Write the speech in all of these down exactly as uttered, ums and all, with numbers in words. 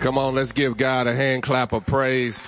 Come on, let's give God a hand clap of praise.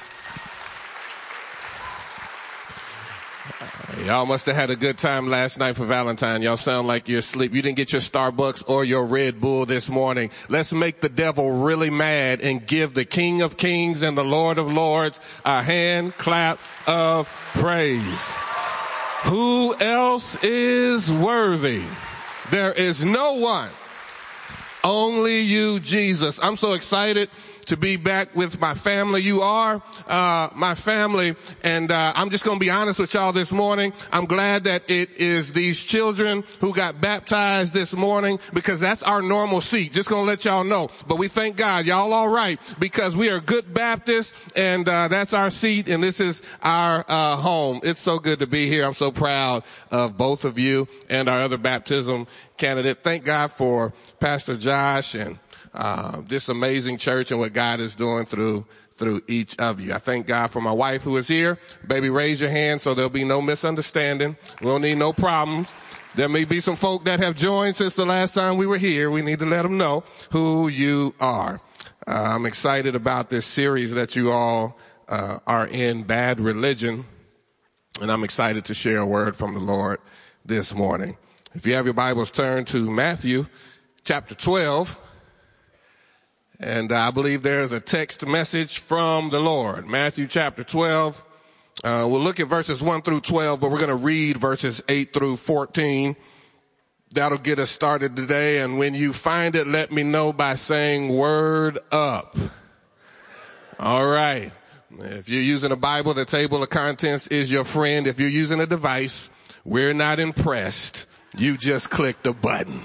Y'all must have had a good time last night for Valentine. Y'all sound like you're asleep. You didn't get your Starbucks or your Red Bull this morning. Let's make the devil really mad and give the King of Kings and the Lord of Lords a hand clap of praise. Who else is worthy? There is no one. Only you, Jesus. I'm so excited to be back with my family. You are uh my family, and uh I'm just going to be honest with y'all this morning. I'm glad that it is these children who got baptized this morning, because that's our normal seat. Just going to let y'all know. But we thank God y'all all right, because we are good Baptists, and uh that's our seat, and this is our uh home. It's so good to be here. I'm so proud of both of you and our other baptism candidate. Thank God for Pastor Josh and Uh, this amazing church and what God is doing through, through each of you. I thank God for my wife who is here. Baby, raise your hand so there'll be no misunderstanding. We don't need no problems. There may be some folk that have joined since the last time we were here. We need to let them know who you are. Uh, I'm excited about this series that you all, uh, are in, Bad Religion. And I'm excited to share a word from the Lord this morning. If you have your Bibles, turn to Matthew chapter twelve. And I believe there's a text message from the Lord. Matthew chapter twelve. Uh, we'll look at verses one through twelve, but we're going to read verses eight through fourteen. That'll get us started today. And when you find it, let me know by saying word up. All right. If you're using a Bible, the table of contents is your friend. If you're using a device, we're not impressed. You just click the button.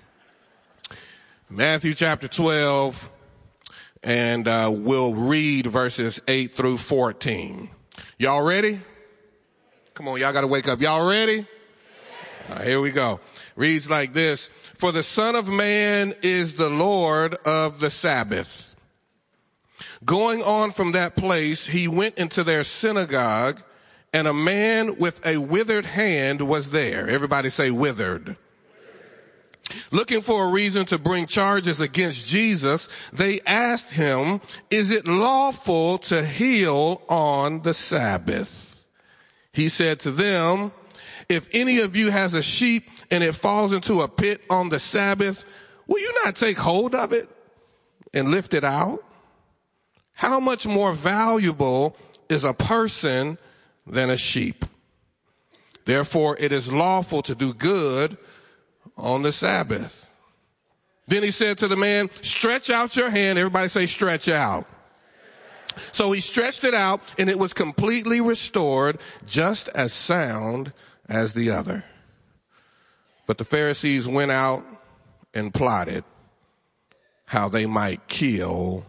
Matthew chapter twelve. And uh we'll read verses eight through fourteen. Y'all ready? Come on, y'all gotta wake up. Y'all ready? All right, here we go. Reads like this. For the Son of Man is the Lord of the Sabbath. Going on from that place, he went into their synagogue, and a man with a withered hand was there. Everybody say withered. Looking for a reason to bring charges against Jesus, they asked him, is it lawful to heal on the Sabbath? He said to them, if any of you has a sheep and it falls into a pit on the Sabbath, will you not take hold of it and lift it out? How much more valuable is a person than a sheep? Therefore, it is lawful to do good on the Sabbath. Then he said to the man, stretch out your hand. Everybody say stretch out. So he stretched it out, and it was completely restored, just as sound as the other. But the Pharisees went out and plotted how they might kill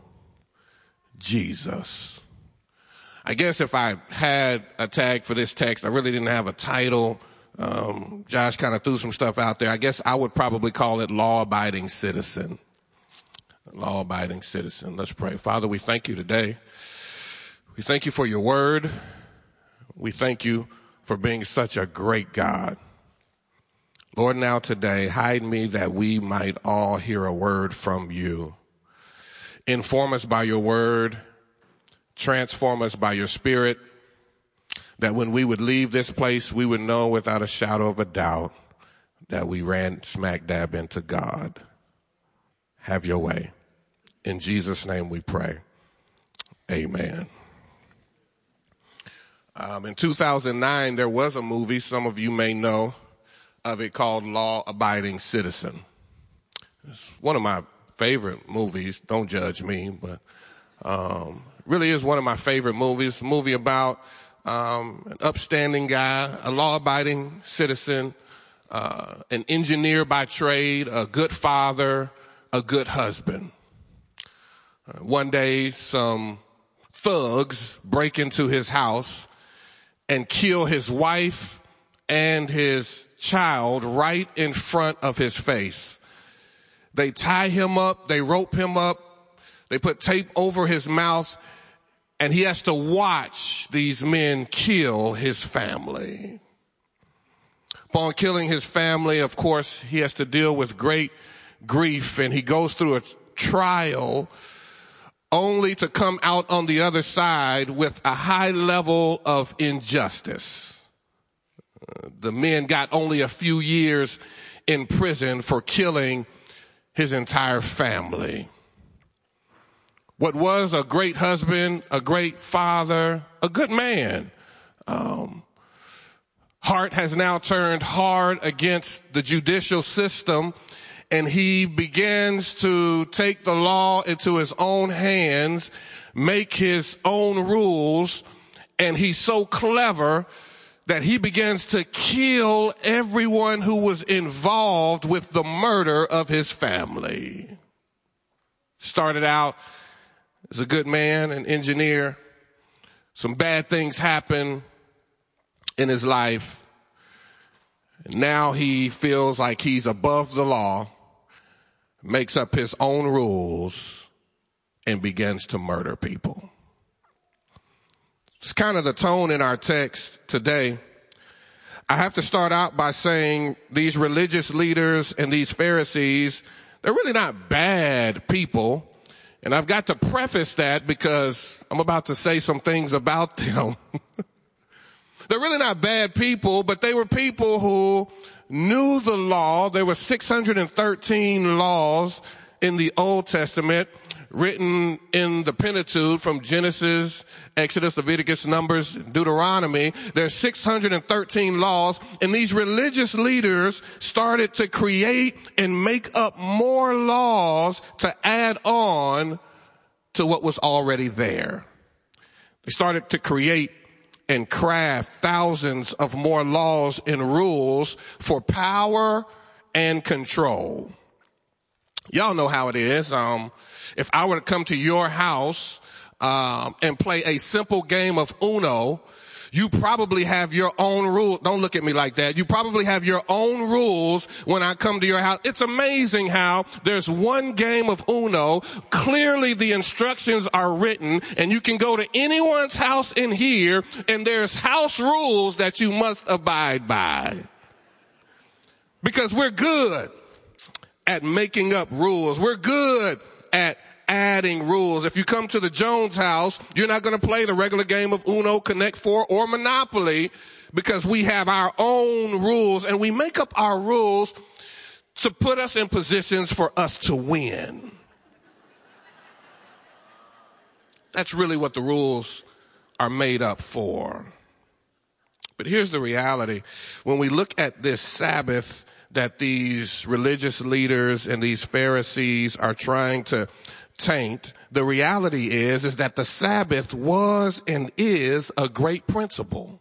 Jesus. I guess if I had a tag for this text, I really didn't have a title. Um, Josh kind of threw some stuff out there. I guess I would probably call it law-abiding citizen. Law-abiding citizen. Let's pray. Father, we thank you today. We thank you for your word. We thank you for being such a great God. Lord, now today, hide me that we might all hear a word from you. Inform us by your word. Transform us by your spirit. That when we would leave this place, we would know without a shadow of a doubt that we ran smack dab into God. Have your way. In Jesus' name we pray. Amen. Um, in two thousand nine, there was a movie, some of you may know of it, called Law Abiding Citizen. It's one of my favorite movies. Don't judge me, but um, really is one of my favorite movies. A movie about Um, an upstanding guy, a law-abiding citizen, uh, an engineer by trade, a good father, a good husband. Uh, one day, some thugs break into his house and kill his wife and his child right in front of his face. They tie him up, they rope him up, they put tape over his mouth, and he has to watch these men kill his family. Upon killing his family, of course, he has to deal with great grief, and he goes through a trial only to come out on the other side with a high level of injustice. Uh, the men got only a few years in prison for killing his entire family. What was a great husband, a great father, a good man, um, heart has now turned hard against the judicial system, and he begins to take the law into his own hands, make his own rules, and he's so clever that he begins to kill everyone who was involved with the murder of his family. Started out as a good man, an engineer. Some bad things happen in his life. And now he feels like he's above the law, makes up his own rules, and begins to murder people. It's kind of the tone in our text today. I have to start out by saying these religious leaders and these Pharisees, they're really not bad people. And I've got to preface that because I'm about to say some things about them. They're really not bad people, but they were people who knew the law. There were six hundred thirteen laws in the Old Testament written in the Pentateuch from Genesis, Exodus, Leviticus, Numbers, Deuteronomy. There's six hundred thirteen laws, and these religious leaders started to create and make up more laws to add on to what was already there. They started to create and craft thousands of more laws and rules for power and control. Y'all know how it is. Um, if I were to come to your house um, and play a simple game of Uno, you probably have your own rules. Don't look at me like that. You probably have your own rules when I come to your house. It's amazing how there's one game of Uno. Clearly the instructions are written, and you can go to anyone's house in here, and there's house rules that you must abide by. Because we're good at making up rules. We're good at adding rules. If you come to the Jones house, you're not going to play the regular game of Uno, Connect Four, or Monopoly, because we have our own rules, and we make up our rules to put us in positions for us to win. That's really what the rules are made up for. But here's the reality. When we look at this Sabbath that these religious leaders and these Pharisees are trying to taint, the reality is, is that the Sabbath was and is a great principle.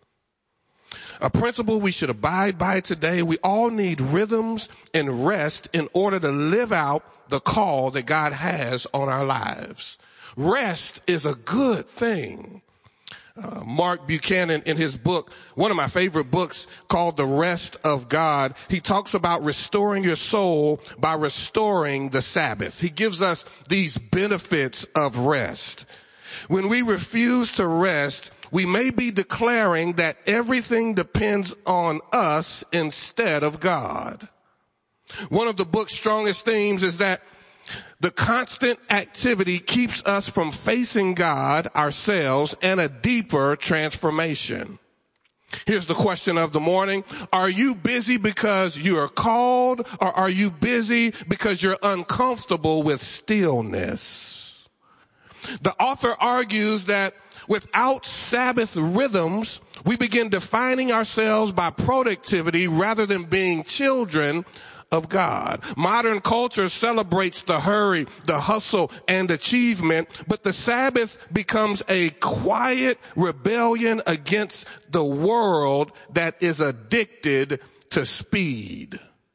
A principle we should abide by today. We all need rhythms and rest in order to live out the call that God has on our lives. Rest is a good thing. Uh, Mark Buchanan, in his book, one of my favorite books called The Rest of God, he talks about restoring your soul by restoring the Sabbath. He gives us these benefits of rest. When we refuse to rest, we may be declaring that everything depends on us instead of God. One of the book's strongest themes is that the constant activity keeps us from facing God, ourselves, and a deeper transformation. Here's the question of the morning. Are you busy because you are called, or are you busy because you're uncomfortable with stillness? The author argues that without Sabbath rhythms, we begin defining ourselves by productivity rather than being children of God. Modern culture celebrates the hurry, the hustle, and achievement, but the Sabbath becomes a quiet rebellion against the world that is addicted to speed.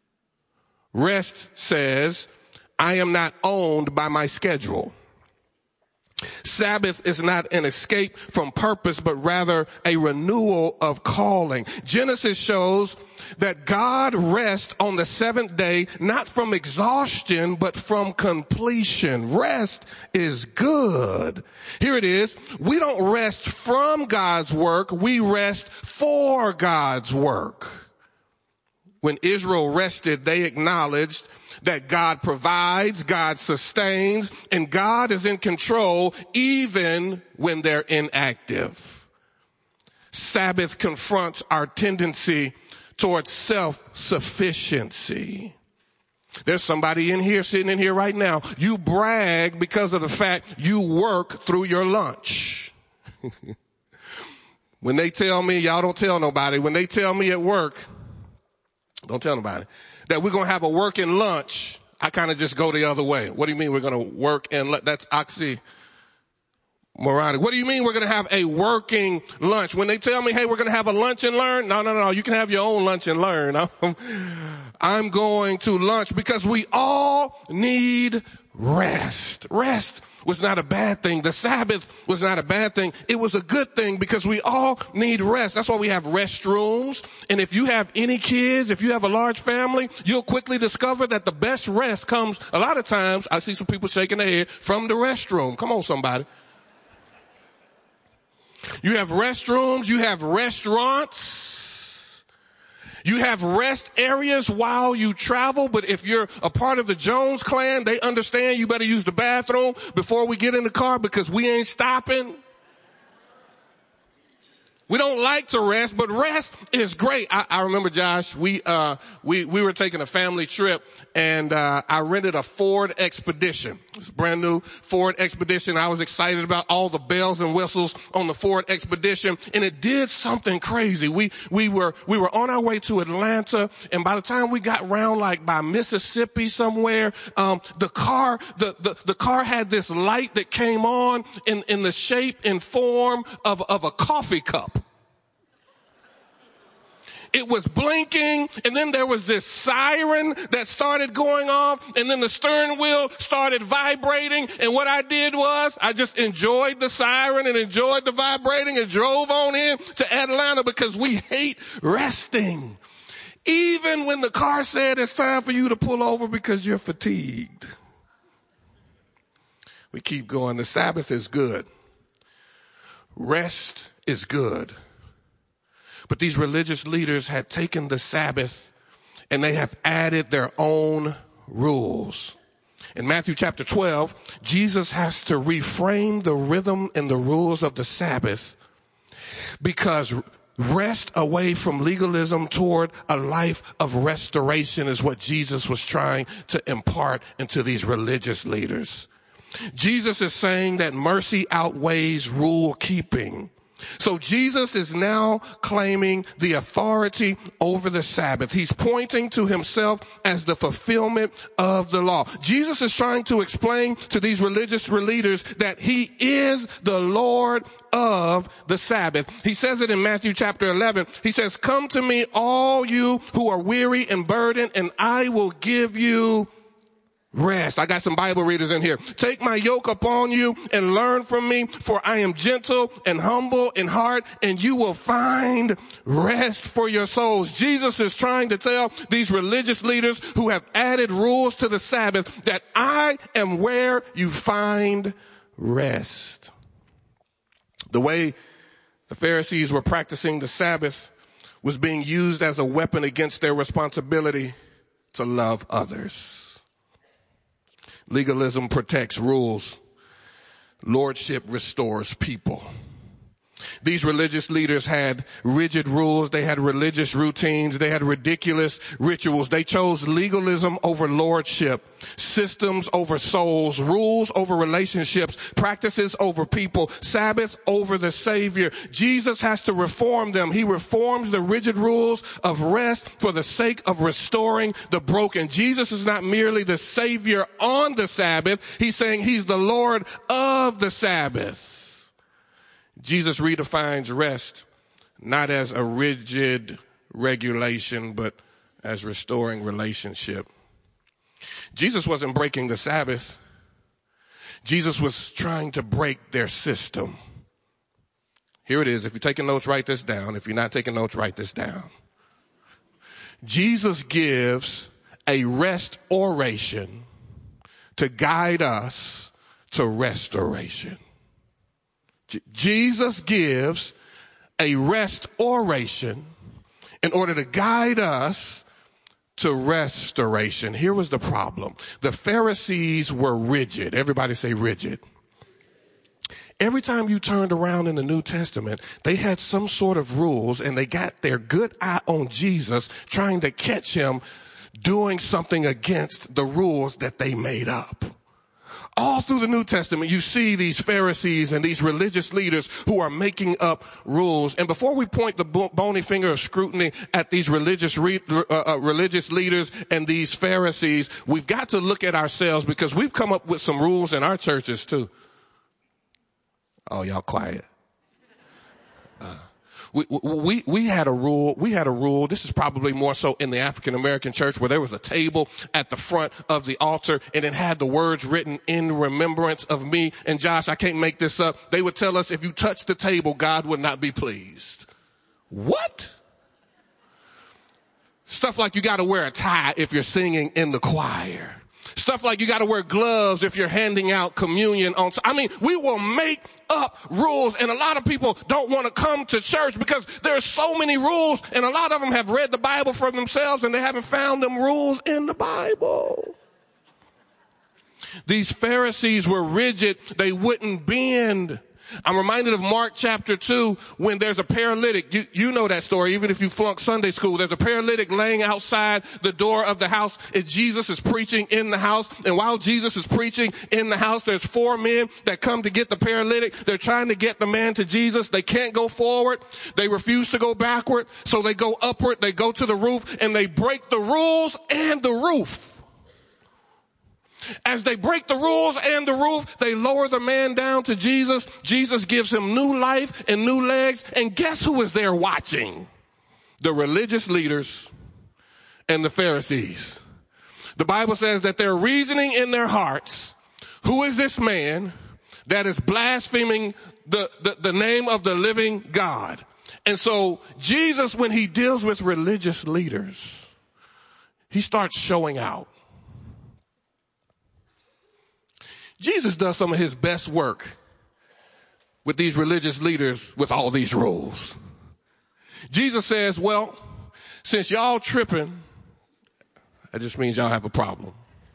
Rest says, I am not owned by my schedule. Sabbath is not an escape from purpose, but rather a renewal of calling. Genesis shows that God rests on the seventh day, not from exhaustion, but from completion. Rest is good. Here it is. We don't rest from God's work. We rest for God's work. When Israel rested, they acknowledged that God provides, God sustains, and God is in control even when they're inactive. Sabbath confronts our tendency towards self-sufficiency. There's somebody in here, sitting in here right now. You brag because of the fact you work through your lunch. When they tell me, y'all don't tell nobody, when they tell me at work, don't tell nobody, that we're going to have a working lunch, I kind of just go the other way. What do you mean we're going to work and lunch? That's oxymoronic. What do you mean we're going to have a working lunch? When they tell me, hey, we're going to have a lunch and learn, no, no, no, you can have your own lunch and learn. I'm, I'm going to lunch because we all need rest. Rest was not a bad thing. The Sabbath was not a bad thing. It was a good thing because we all need rest. That's why we have restrooms. And if you have any kids, if you have a large family, you'll quickly discover that the best rest comes, a lot of times, I see some people shaking their head, from the restroom. Come on, somebody. You have restrooms, you have restaurants. You have rest areas while you travel, but if you're a part of the Jones clan, they understand you better use the bathroom before we get in the car because we ain't stopping. We don't like to rest, but rest is great. I, I remember, Josh, we, uh, we, we were taking a family trip and, uh, I rented a Ford Expedition. It's a brand new Ford Expedition. I was excited about all the bells and whistles on the Ford Expedition, and it did something crazy. We, we were, we were on our way to Atlanta, and by the time we got round like by Mississippi somewhere, um, the car, the, the, the car had this light that came on in, in the shape and form of, of a coffee cup. It was blinking, and then there was this siren that started going off, and then the steering wheel started vibrating, and what I did was I just enjoyed the siren and enjoyed the vibrating and drove on in to Atlanta because we hate resting. Even when the car said it's time for you to pull over because you're fatigued. We keep going. The Sabbath is good. Rest is good. But these religious leaders had taken the Sabbath and they have added their own rules. In Matthew chapter twelve, Jesus has to reframe the rhythm and the rules of the Sabbath because rest away from legalism toward a life of restoration is what Jesus was trying to impart into these religious leaders. Jesus is saying that mercy outweighs rule keeping. So Jesus is now claiming the authority over the Sabbath. He's pointing to himself as the fulfillment of the law. Jesus is trying to explain to these religious leaders that he is the Lord of the Sabbath. He says it in Matthew chapter eleven. He says, "Come to me, all you who are weary and burdened, and I will give you rest." I got some Bible readers in here. "Take my yoke upon you and learn from me, for I am gentle and humble in heart, and you will find rest for your souls." Jesus is trying to tell these religious leaders who have added rules to the Sabbath that I am where you find rest. The way the Pharisees were practicing the Sabbath was being used as a weapon against their responsibility to love others. Legalism protects rules. Lordship restores people. These religious leaders had rigid rules. They had religious routines. They had ridiculous rituals. They chose legalism over lordship, systems over souls, rules over relationships, practices over people, Sabbath over the Savior. Jesus has to reform them. He reforms the rigid rules of rest for the sake of restoring the broken. Jesus is not merely the Savior on the Sabbath. He's saying he's the Lord of the Sabbath. Jesus redefines rest not as a rigid regulation, but as restoring relationship. Jesus wasn't breaking the Sabbath. Jesus was trying to break their system. Here it is. If you're taking notes, write this down. If you're not taking notes, write this down. Jesus gives a rest oration to guide us to restoration. J- Jesus gives a rest oration in order to guide us to restoration. Here was the problem. The Pharisees were rigid. Everybody say rigid. Every time you turned around in the New Testament, they had some sort of rules, and they got their good eye on Jesus, trying to catch him doing something against the rules that they made up. All through the New Testament, you see these Pharisees and these religious leaders who are making up rules. And before we point the bony finger of scrutiny at these religious re- uh, uh, religious leaders and these Pharisees, we've got to look at ourselves, because we've come up with some rules in our churches too. Oh, y'all quiet. Uh, we, we, we had a rule, we had a rule, this is probably more so in the African American church, where there was a table at the front of the altar, and it had the words written, "In remembrance of me." And Josh, I can't make this up. They would tell us if you touch the table, God would not be pleased. What? Stuff like you got to wear a tie if you're singing in the choir. Stuff like you got to wear gloves if you're handing out communion on. I mean, we will make up rules, and a lot of people don't want to come to church because there are so many rules, and a lot of them have read the Bible for themselves and they haven't found them rules in the Bible. These Pharisees were rigid. They wouldn't bend. I'm reminded of Mark chapter two, when there's a paralytic. You, you know that story, even if you flunked Sunday school. There's a paralytic laying outside the door of the house, and Jesus is preaching in the house. And while Jesus is preaching in the house, there's four men that come to get the paralytic. They're trying to get the man to Jesus. They can't go forward. They refuse to go backward. So they go upward. They go to the roof, and they break the rules and the roof. As they break the rules and the roof, they lower the man down to Jesus. Jesus gives him new life and new legs. And guess who is there watching? The religious leaders and the Pharisees. The Bible says that they're reasoning in their hearts, who is this man that is blaspheming the, the, the name of the living God? And so Jesus, when he deals with religious leaders, he starts showing out. Jesus does some of his best work with these religious leaders with all these rules. Jesus says, well, since y'all tripping, that just means y'all have a problem.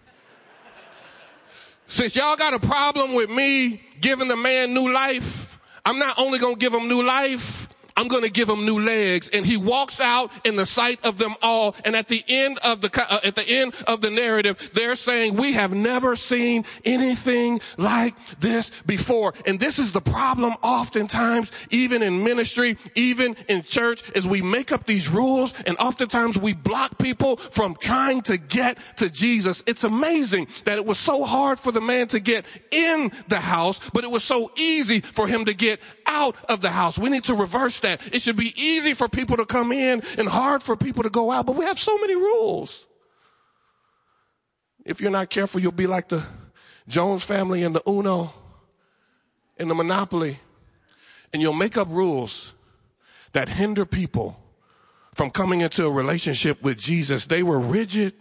Since y'all got a problem with me giving the man new life, I'm not only going to give him new life, I'm going to give him new legs. And he walks out in the sight of them all. And at the end of the, uh, at the end of the narrative, they're saying, we have never seen anything like this before. And this is the problem oftentimes, even in ministry, even in church, is we make up these rules, and oftentimes we block people from trying to get to Jesus. It's amazing that it was so hard for the man to get in the house, but it was so easy for him to get out of the house. We need to reverse that. It should be easy for people to come in and hard for people to go out, but we have so many rules. If you're not careful, you'll be like the Jones family and the Uno and the Monopoly, and you'll make up rules that hinder people from coming into a relationship with Jesus. They were rigid.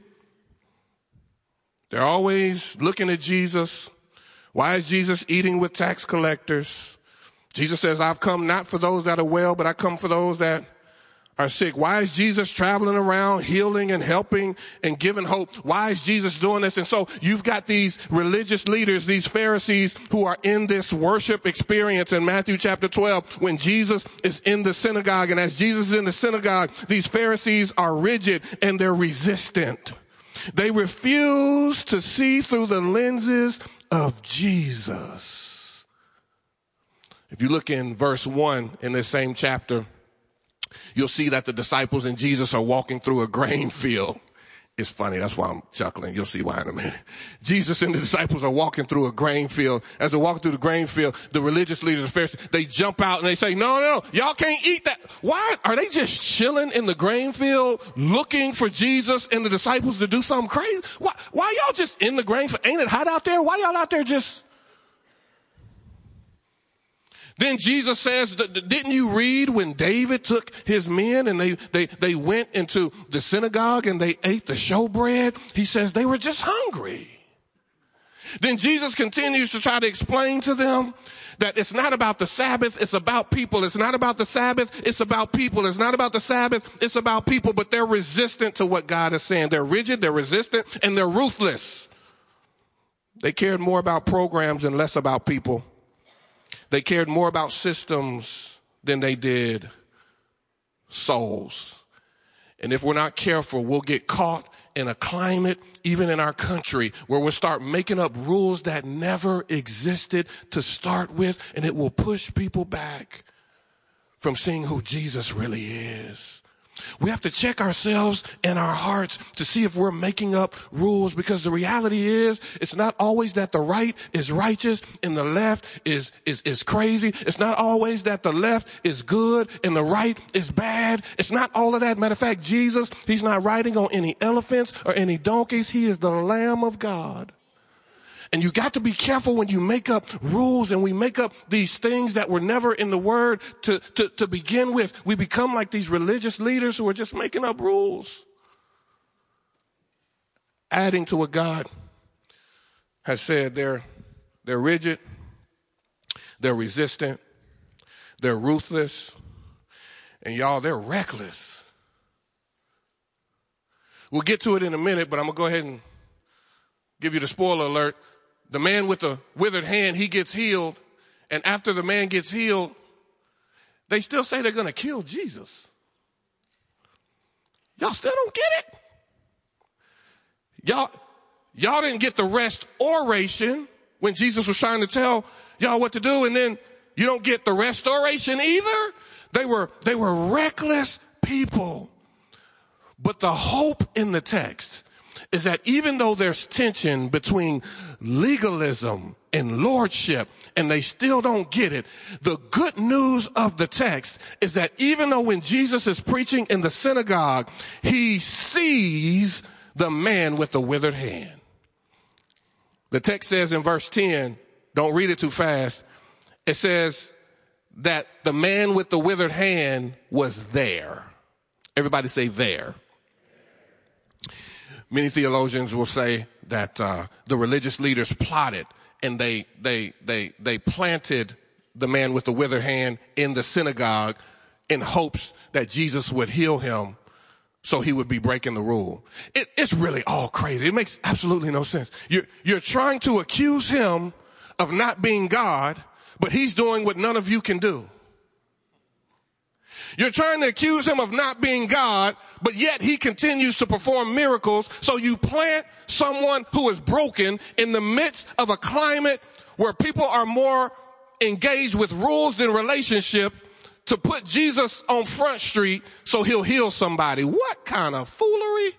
They're always looking at Jesus. Why is Jesus eating with tax collectors? Jesus says, I've come not for those that are well, but I come for those that are sick. Why is Jesus traveling around healing and helping and giving hope? Why is Jesus doing this? And so you've got these religious leaders, these Pharisees, who are in this worship experience in Matthew chapter twelve, when Jesus is in the synagogue. And as Jesus is in the synagogue, these Pharisees are rigid and they're resistant. They refuse to see through the lenses of Jesus. If you look in verse one in this same chapter, you'll see that the disciples and Jesus are walking through a grain field. It's funny. That's why I'm chuckling. You'll see why in a minute. Jesus and the disciples are walking through a grain field. As they're walking through the grain field, the religious leaders of Pharisees, they jump out and they say, no, no, no, y'all can't eat that. Why are they just chilling in the grain field looking for Jesus and the disciples to do something crazy? Why, why y'all just in the grain field? Ain't it hot out there? Why y'all out there just... Then Jesus says, didn't you read when David took his men and they, they, they went into the synagogue and they ate the showbread? He says they were just hungry. Then Jesus continues to try to explain to them that it's not about the Sabbath, it's about people. It's not about the Sabbath, it's about people. It's not about the Sabbath, it's about people, but they're resistant to what God is saying. They're rigid, they're resistant, and they're ruthless. They cared more about programs and less about people. They cared more about systems than they did souls. And if we're not careful, we'll get caught in a climate, even in our country, where we'll start making up rules that never existed to start with, and it will push people back from seeing who Jesus really is. We have to check ourselves and our hearts to see if we're making up rules, because the reality is it's not always that the right is righteous and the left is, is, is crazy. It's not always that the left is good and the right is bad. It's not all of that. Matter of fact, Jesus, he's not riding on any elephants or any donkeys. He is the Lamb of God. And you got to be careful when you make up rules and we make up these things that were never in the word to, to, to begin with. We become like these religious leaders who are just making up rules, adding to what God has said. They're, they're rigid, they're resistant, they're ruthless, and y'all, they're reckless. We'll get to it in a minute, but I'm going to go ahead and give you the spoiler alert. The man with the withered hand, he gets healed. And after the man gets healed, they still say they're going to kill Jesus. Y'all still don't get it? Y'all, y'all didn't get the restoration when Jesus was trying to tell y'all what to do. And then you don't get the restoration either. They were, they were reckless people. But the hope in the text is that even though there's tension between legalism and lordship, and they still don't get it, the good news of the text is that even though when Jesus is preaching in the synagogue, he sees the man with the withered hand. The text says in verse ten, don't read it too fast, it says that the man with the withered hand was there. Everybody say there. Many theologians will say that uh, the religious leaders plotted and they they they they planted the man with the withered hand in the synagogue in hopes that Jesus would heal him so he would be breaking the rule. It, it's really all crazy. It makes absolutely no sense. You're, you're trying to accuse him of not being God, but he's doing what none of you can do. You're trying to accuse him of not being God, but yet he continues to perform miracles. So you plant someone who is broken in the midst of a climate where people are more engaged with rules than relationship to put Jesus on Front Street so he'll heal somebody. What kind of foolery?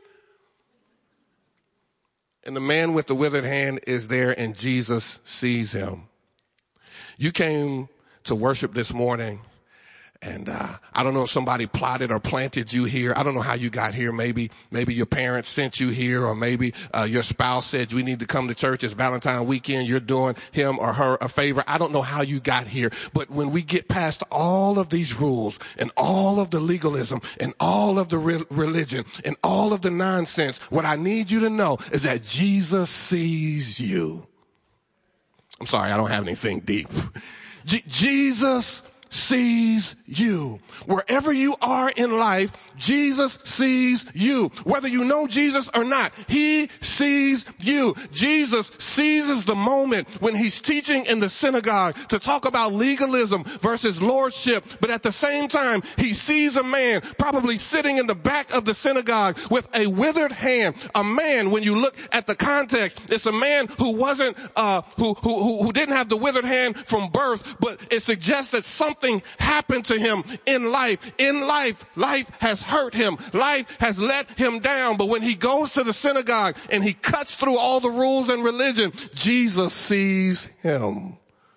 And the man with the withered hand is there and Jesus sees him. You came to worship this morning. And uh I don't know if somebody plotted or planted you here. I don't know how you got here. Maybe maybe your parents sent you here, or maybe uh your spouse said we need to come to church. It's Valentine weekend. You're doing him or her a favor. I don't know how you got here. But when we get past all of these rules and all of the legalism and all of the re- religion and all of the nonsense, what I need you to know is that Jesus sees you. I'm sorry, I don't have anything deep. J- Jesus sees you. Wherever you are in life, Jesus sees you. Whether you know Jesus or not, he sees you. Jesus seizes the moment when he's teaching in the synagogue to talk about legalism versus lordship. But at the same time, he sees a man probably sitting in the back of the synagogue with a withered hand. A man, when you look at the context, it's a man who wasn't, uh, who, who, who didn't have the withered hand from birth, but it suggests that something happened to him in life. In life, life has hurt him. Life has let him down. But when he goes to the synagogue and he cuts through all the rules and religion, Jesus sees him.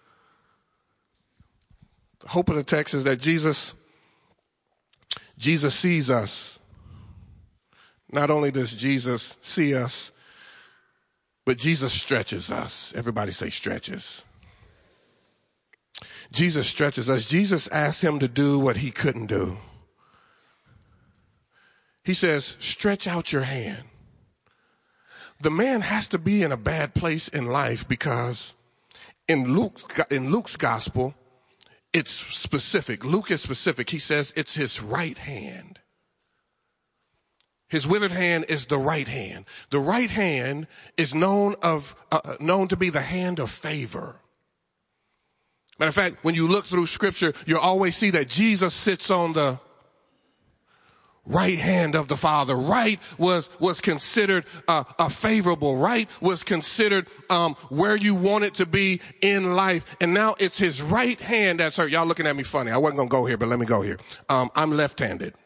The hope of the text is that Jesus, Jesus sees us. Not only does Jesus see us, but Jesus stretches us. Everybody say stretches. Jesus stretches us. Jesus asked him to do what he couldn't do. He says, stretch out your hand. The man has to be in a bad place in life because in Luke's, in Luke's gospel, it's specific. Luke is specific. He says it's his right hand. His withered hand is the right hand. The right hand is known of uh, known to be the hand of favor. Matter of fact, when you look through scripture, you'll always see that Jesus sits on the right hand of the Father. Right was was considered uh, a favorable. Right was considered um, where you want it to be in life. And now it's his right hand that's hurt. Y'all looking at me funny. I wasn't going to go here, but let me go here. Um, I'm left-handed.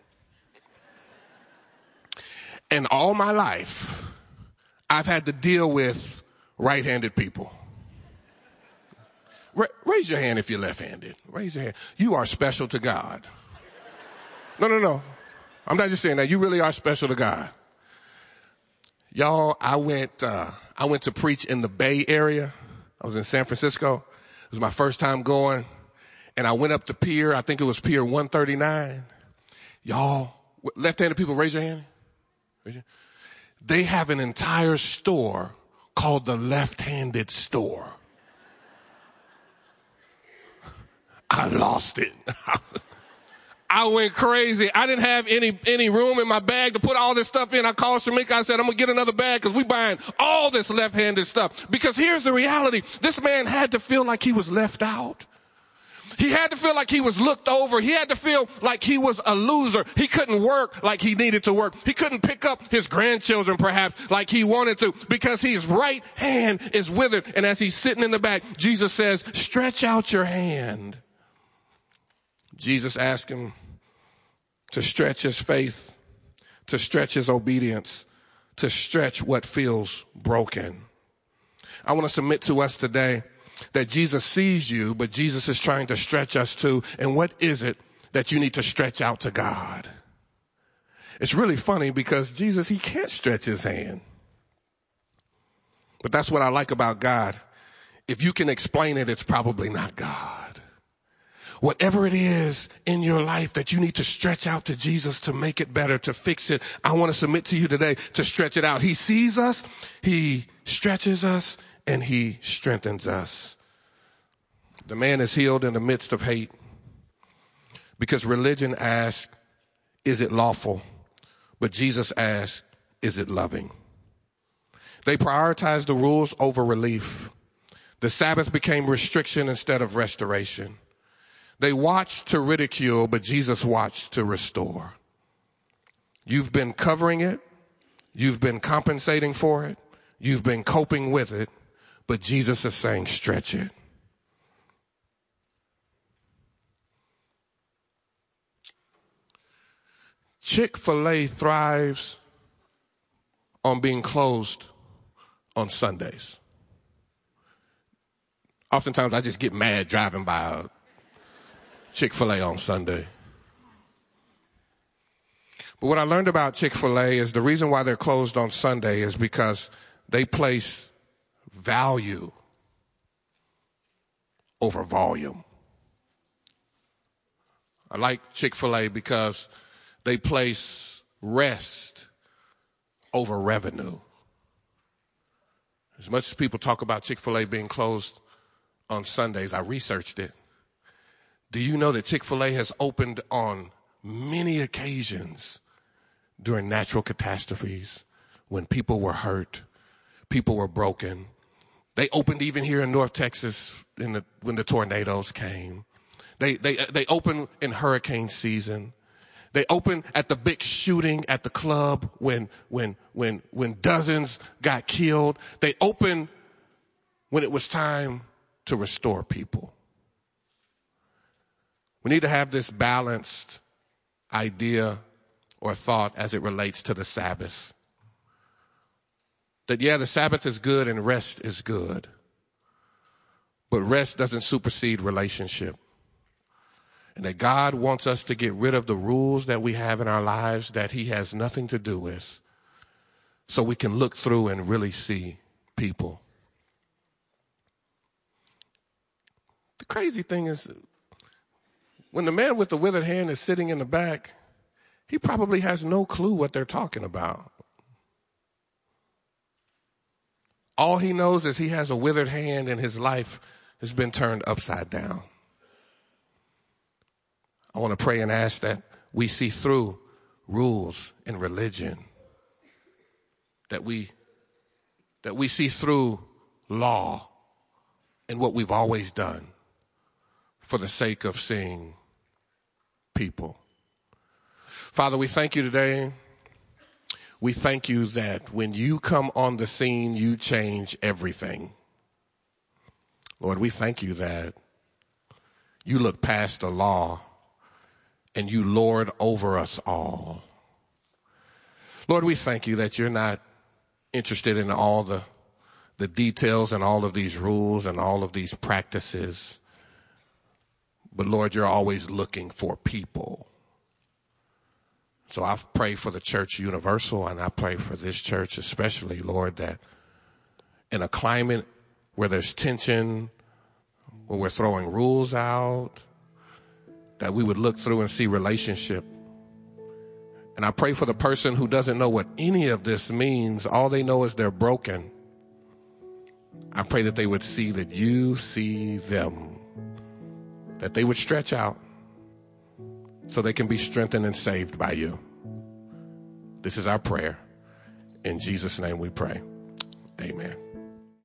And all my life, I've had to deal with right-handed people. Ra- raise your hand if you're left-handed. Raise your hand. You are special to God. No, no, no. I'm not just saying that. You really are special to God. Y'all, I went, uh, I went to preach in the Bay Area. I was in San Francisco. It was my first time going. And I went up the pier. I think it was Pier one thirty-nine. Y'all, left-handed people, raise your hand. They have an entire store called the left-handed store. I lost it. I went crazy. I didn't have any, any room in my bag to put all this stuff in. I called Shamika. I said, I'm going to get another bag because we buying all this left-handed stuff. Because here's the reality. This man had to feel like he was left out. He had to feel like he was looked over. He had to feel like he was a loser. He couldn't work like he needed to work. He couldn't pick up his grandchildren perhaps like he wanted to because his right hand is withered. And as he's sitting in the back, Jesus says, stretch out your hand. Jesus asked him to stretch his faith, to stretch his obedience, to stretch what feels broken. I want to submit to us today that Jesus sees you, but Jesus is trying to stretch us too. And what is it that you need to stretch out to God? It's really funny because Jesus, he can't stretch his hand. But that's what I like about God. If you can explain it, it's probably not God. Whatever it is in your life that you need to stretch out to Jesus to make it better, to fix it, I want to submit to you today to stretch it out. He sees us, he stretches us, and he strengthens us. The man is healed in the midst of hate because religion asks, is it lawful? But Jesus asks, is it loving? They prioritized the rules over relief. The Sabbath became restriction instead of restoration. They watched to ridicule, but Jesus watched to restore. You've been covering it. You've been compensating for it. You've been coping with it. But Jesus is saying, stretch it. Chick-fil-A thrives on being closed on Sundays. Oftentimes I just get mad driving by a Chick-fil-A on Sunday. But what I learned about Chick-fil-A is the reason why they're closed on Sunday is because they place value over volume. I like Chick-fil-A because they place rest over revenue. As much as people talk about Chick-fil-A being closed on Sundays, I researched it. Do you know that Chick-fil-A has opened on many occasions during natural catastrophes when people were hurt, people were broken? They opened even here in North Texas in the, when the tornadoes came. They, they, they opened in hurricane season. They opened at the big shooting at the club when, when, when, when dozens got killed. They opened when it was time to restore people. We need to have this balanced idea or thought as it relates to the Sabbath. That, yeah, the Sabbath is good and rest is good. But rest doesn't supersede relationship. And that God wants us to get rid of the rules that we have in our lives that he has nothing to do with, so we can look through and really see people. The crazy thing is, when the man with the withered hand is sitting in the back, he probably has no clue what they're talking about. All he knows is he has a withered hand and his life has been turned upside down. I want to pray and ask that we see through rules and religion, that we, that we see through law and what we've always done for the sake of seeing people. Father, we thank you today. We thank you that when you come on the scene, you change everything. Lord, we thank you that you look past the law and you lord over us all. Lord, we thank you that you're not interested in all the, the details and all of these rules and all of these practices. But Lord, you're always looking for people. So I pray for the church universal, and I pray for this church especially, Lord, that in a climate where there's tension, where we're throwing rules out, that we would look through and see relationship. And I pray for the person who doesn't know what any of this means. All they know is they're broken. I pray that they would see that you see them, that they would stretch out so they can be strengthened and saved by you. This is our prayer. In Jesus' name we pray. Amen.